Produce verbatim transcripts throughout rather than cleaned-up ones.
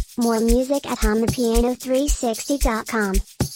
More music at hum the piano three sixty dot com.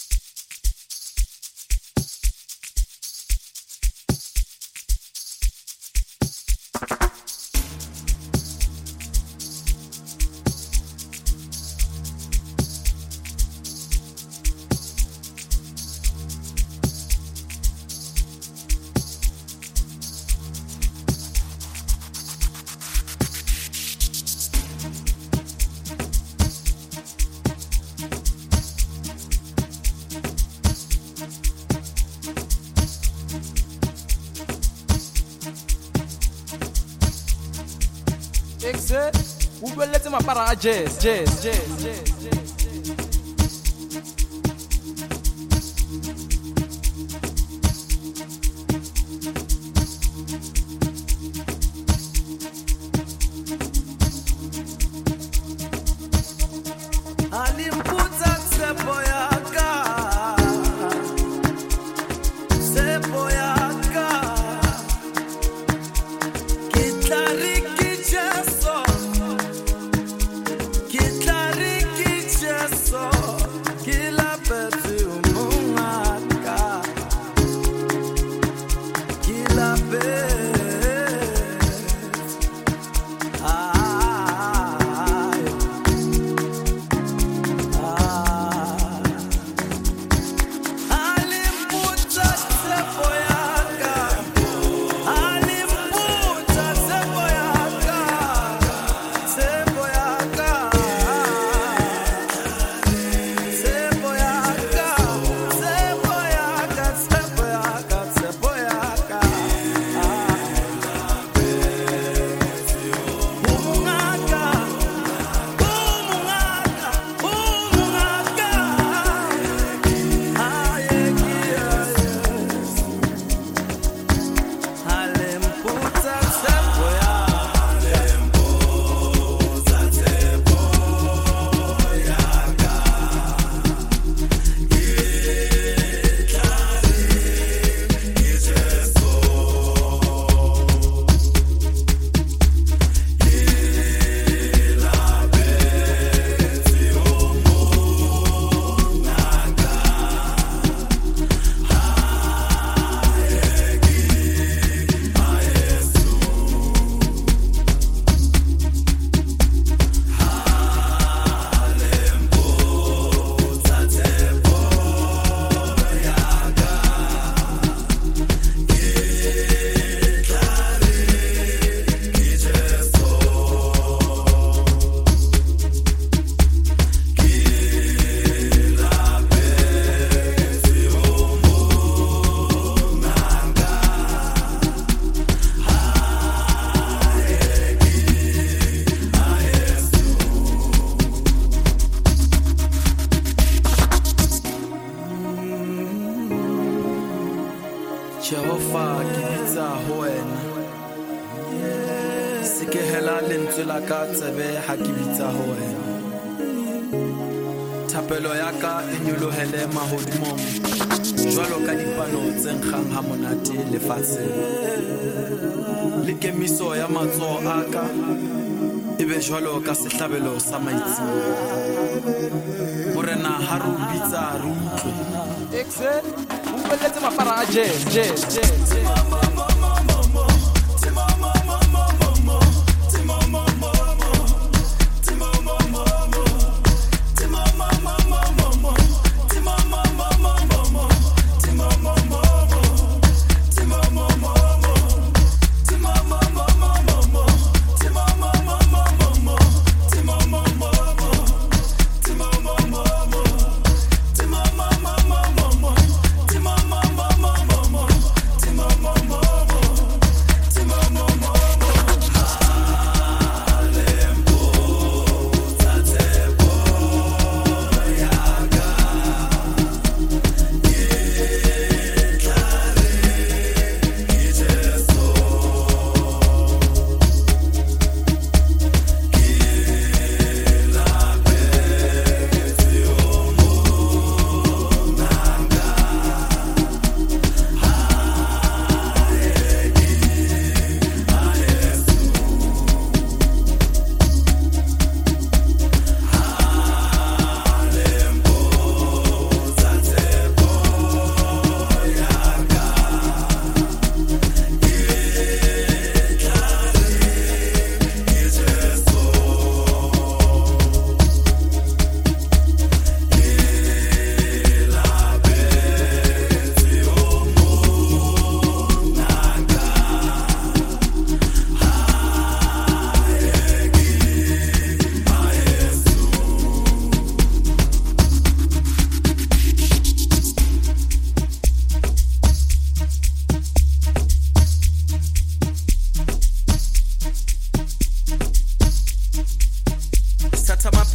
Exit, we let him para jazz, jazz, jazz, jazz, jazz. Jehova ke bitsa ho wena se ke hela lentswe la ka tsebe ha ke bitsa ho wena thapelo ya ka e nyolohele mahodimong jwalo ka dipalo tse nkgang ha monate lefatsheng le kemiso ya matsoho a ka ebe jwalo ka sehlabelo sa maitsimo morena ha re bitsa re utlwe excel o let's ma para jazz jazz jazz More.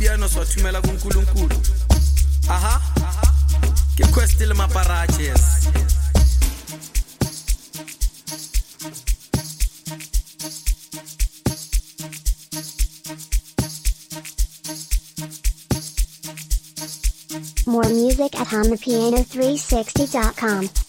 piano siwathumela kuNkulunkulu. Aha, ke quest le maparaches. More music at home the piano three sixty dot com.